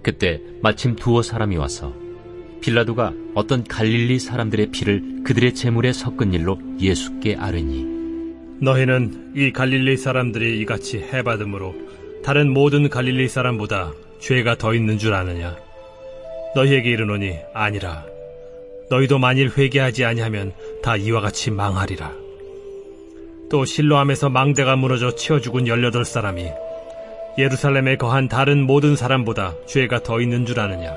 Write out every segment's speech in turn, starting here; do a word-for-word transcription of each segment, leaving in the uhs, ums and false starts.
그때 마침 두어 사람이 와서 빌라도가 어떤 갈릴리 사람들의 피를 그들의 제물에 섞은 일로 예수께 아뢰니, 너희는 이 갈릴리 사람들이 이같이 해받음으로 다른 모든 갈릴리 사람보다 죄가 더 있는 줄 아느냐? 너희에게 이르노니 아니라. 너희도 만일 회개하지 아니하면 다 이와 같이 망하리라. 또 실로암에서 망대가 무너져 치어 죽은 열여덟 사람이 예루살렘에 거한 다른 모든 사람보다 죄가 더 있는 줄 아느냐?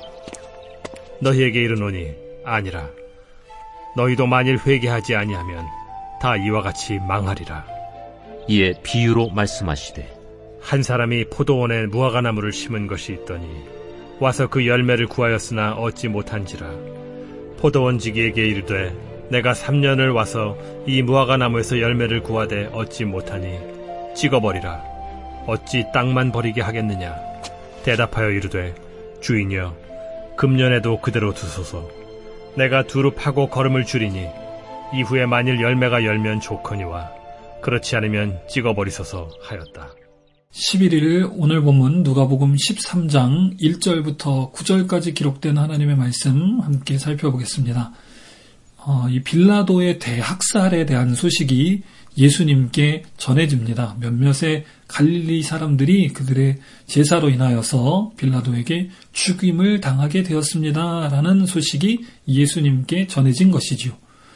너희에게 이르노니 아니라. 너희도 만일 회개하지 아니하면 다 이와 같이 망하리라. 이에 비유로 말씀하시되, 한 사람이 포도원에 무화과나무를 심은 것이 있더니 와서 그 열매를 구하였으나 얻지 못한지라. 포도원지기에게 이르되, 내가 삼 년을 와서 이 무화과나무에서 열매를 구하되 얻지 못하니 찍어버리라. 어찌 땅만 버리게 하겠느냐? 대답하여 이르되, 주인이여, 금년에도 그대로 두소서. 내가 두루 파고 거름을 줄이니 이후에 만일 열매가 열면 좋거니와 그렇지 않으면 찍어버리소서 하였다. 십일 일 오늘 본문 누가복음 십삼 장 일 절부터 구 절까지 기록된 하나님의 말씀 함께 살펴보겠습니다. 어, 이 빌라도의 대학살에 대한 소식이 예수님께 전해집니다. 몇몇의 갈릴리 사람들이 그들의 제사로 인하여서 빌라도에게 죽임을 당하게 되었습니다. 라는 소식이 예수님께 전해진 것이지요.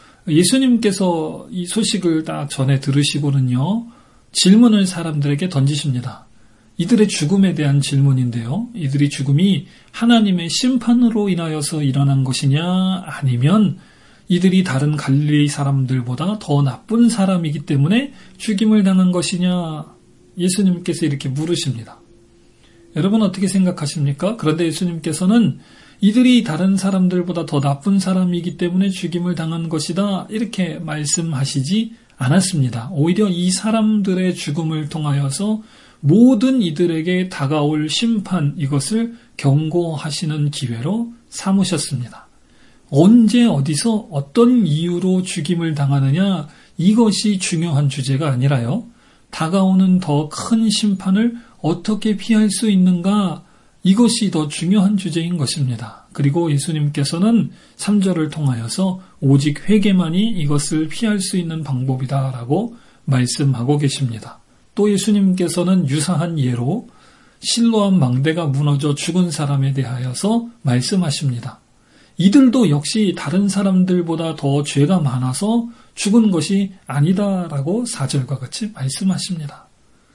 예수님께서 이 소식을 딱 전해 들으시고는요, 질문을 사람들에게 던지십니다. 이들의 죽음에 대한 질문인데요. 이들의 죽음이 하나님의 심판으로 인하여서 일어난 것이냐, 아니면 이들이 다른 갈릴리 사람들보다 더 나쁜 사람이기 때문에 죽임을 당한 것이냐, 예수님께서 이렇게 물으십니다. 여러분 어떻게 생각하십니까? 그런데 예수님께서는 이들이 다른 사람들보다 더 나쁜 사람이기 때문에 죽임을 당한 것이다, 이렇게 말씀하시지 않았습니다. 오히려 이 사람들의 죽음을 통하여서 모든 이들에게 다가올 심판, 이것을 경고하시는 기회로 삼으셨습니다. 언제 어디서 어떤 이유로 죽임을 당하느냐, 이것이 중요한 주제가 아니라요, 다가오는 더 큰 심판을 어떻게 피할 수 있는가, 이것이 더 중요한 주제인 것입니다. 그리고 예수님께서는 삼 절을 통하여서 오직 회개만이 이것을 피할 수 있는 방법이다라고 말씀하고 계십니다. 또 예수님께서는 유사한 예로 실로암 망대가 무너져 죽은 사람에 대하여서 말씀하십니다. 이들도 역시 다른 사람들보다 더 죄가 많아서 죽은 것이 아니다라고 사 절과 같이 말씀하십니다.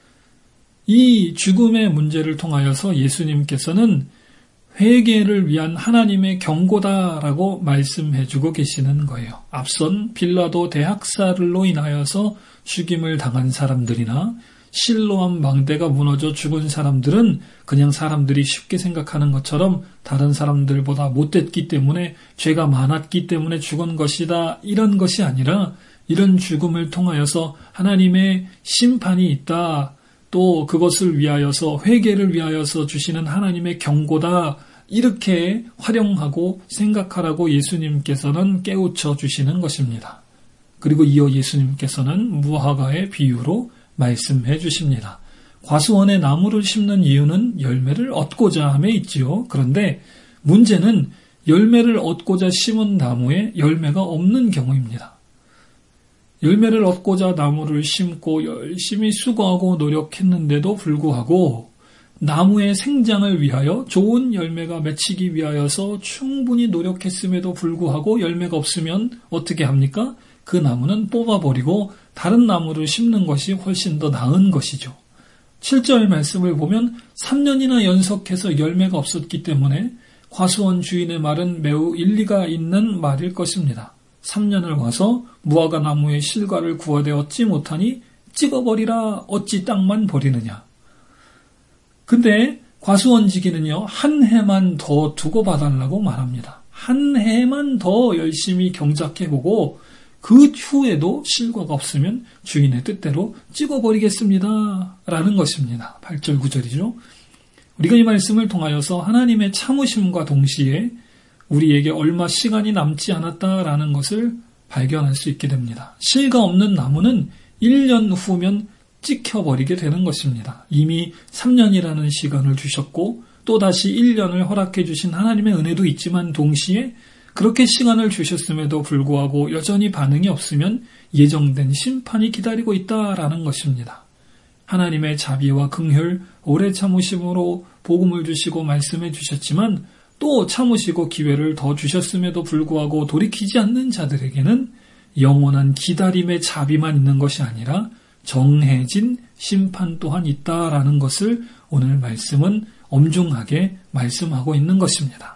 이 죽음의 문제를 통하여서 예수님께서는 회개를 위한 하나님의 경고다라고 말씀해주고 계시는 거예요. 앞선 빌라도 대학살로 인하여서 죽임을 당한 사람들이나 실로암 망대가 무너져 죽은 사람들은 그냥 사람들이 쉽게 생각하는 것처럼 다른 사람들보다 못됐기 때문에, 죄가 많았기 때문에 죽은 것이다, 이런 것이 아니라 이런 죽음을 통하여서 하나님의 심판이 있다, 또 그것을 위하여서, 회개를 위하여서 주시는 하나님의 경고다, 이렇게 활용하고 생각하라고 예수님께서는 깨우쳐 주시는 것입니다. 그리고 이어 예수님께서는 무화과의 비유로 말씀해 주십니다. 과수원에 나무를 심는 이유는 열매를 얻고자 함에 있지요. 그런데 문제는 열매를 얻고자 심은 나무에 열매가 없는 경우입니다. 열매를 얻고자 나무를 심고 열심히 수고하고 노력했는데도 불구하고 나무의 생장을 위하여 좋은 열매가 맺히기 위하여서 충분히 노력했음에도 불구하고 열매가 없으면 어떻게 합니까? 그 나무는 뽑아버리고 다른 나무를 심는 것이 훨씬 더 나은 것이죠. 칠 절 말씀을 보면 삼 년이나 연속해서 열매가 없었기 때문에 과수원 주인의 말은 매우 일리가 있는 말일 것입니다. 삼 년을 와서 무화과 나무의 실과를 구하되 얻지 못하니 찍어버리라, 어찌 땅만 버리느냐. 근데 과수원지기는요, 한 해만 더 두고 봐달라고 말합니다. 한 해만 더 열심히 경작해보고 그 후에도 실과가 없으면 주인의 뜻대로 찍어버리겠습니다 라는 것입니다. 팔 절 구 절이죠. 우리가 이 말씀을 통하여서 하나님의 참으심과 동시에 우리에게 얼마 시간이 남지 않았다라는 것을 발견할 수 있게 됩니다. 실과 없는 나무는 일 년 후면 찍혀버리게 되는 것입니다. 이미 삼 년이라는 시간을 주셨고 또다시 일 년을 허락해 주신 하나님의 은혜도 있지만 동시에 그렇게 시간을 주셨음에도 불구하고 여전히 반응이 없으면 예정된 심판이 기다리고 있다라는 것입니다. 하나님의 자비와 긍휼, 오래 참으심으로 복음을 주시고 말씀해 주셨지만 또 참으시고 기회를 더 주셨음에도 불구하고 돌이키지 않는 자들에게는 영원한 기다림의 자비만 있는 것이 아니라 정해진 심판 또한 있다라는 것을 오늘 말씀은 엄중하게 말씀하고 있는 것입니다.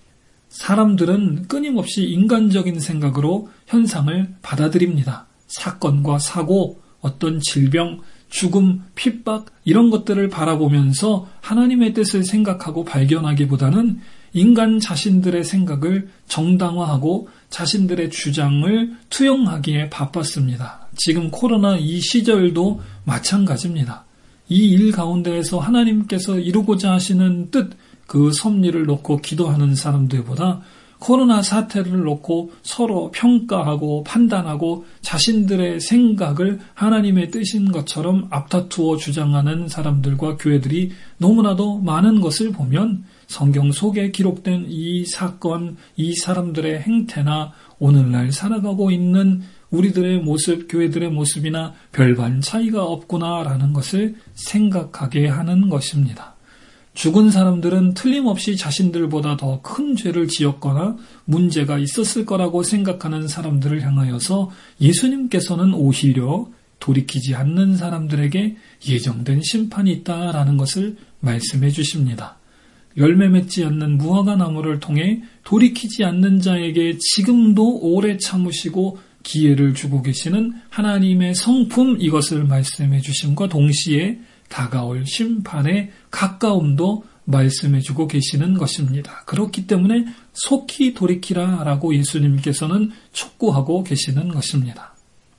사람들은 끊임없이 인간적인 생각으로 현상을 받아들입니다. 사건과 사고, 어떤 질병, 죽음, 핍박 이런 것들을 바라보면서 하나님의 뜻을 생각하고 발견하기보다는 인간 자신들의 생각을 정당화하고 자신들의 주장을 투영하기에 바빴습니다. 지금 코로나 이 시절도 마찬가지입니다. 이 일 가운데에서 하나님께서 이루고자 하시는 뜻, 그 섭리를 놓고 기도하는 사람들보다 코로나 사태를 놓고 서로 평가하고 판단하고 자신들의 생각을 하나님의 뜻인 것처럼 앞다투어 주장하는 사람들과 교회들이 너무나도 많은 것을 보면 성경 속에 기록된 이 사건, 이 사람들의 행태나 오늘날 살아가고 있는 우리들의 모습, 교회들의 모습이나 별반 차이가 없구나라는 것을 생각하게 하는 것입니다. 죽은 사람들은 틀림없이 자신들보다 더 큰 죄를 지었거나 문제가 있었을 거라고 생각하는 사람들을 향하여서 예수님께서는 오히려 돌이키지 않는 사람들에게 예정된 심판이 있다라는 것을 말씀해 주십니다. 열매 맺지 않는 무화과 나무를 통해 돌이키지 않는 자에게 지금도 오래 참으시고 기회를 주고 계시는 하나님의 성품, 이것을 말씀해 주심과 동시에 다가올 심판의 가까움도 말씀해 주고 계시는 것입니다. 그렇기 때문에 속히 돌이키라라고 예수님께서는 촉구하고 계시는 것입니다.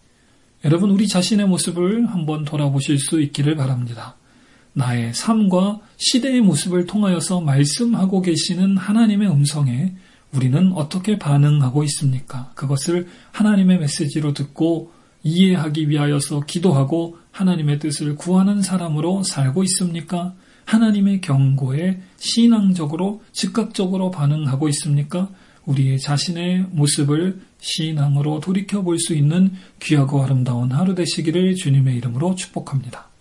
여러분, 우리 자신의 모습을 한번 돌아보실 수 있기를 바랍니다. 나의 삶과 시대의 모습을 통하여서 말씀하고 계시는 하나님의 음성에 우리는 어떻게 반응하고 있습니까? 그것을 하나님의 메시지로 듣고 이해하기 위하여서 기도하고 하나님의 뜻을 구하는 사람으로 살고 있습니까? 하나님의 경고에 신앙적으로 즉각적으로 반응하고 있습니까? 우리의 자신의 모습을 신앙으로 돌이켜볼 수 있는 귀하고 아름다운 하루 되시기를 주님의 이름으로 축복합니다.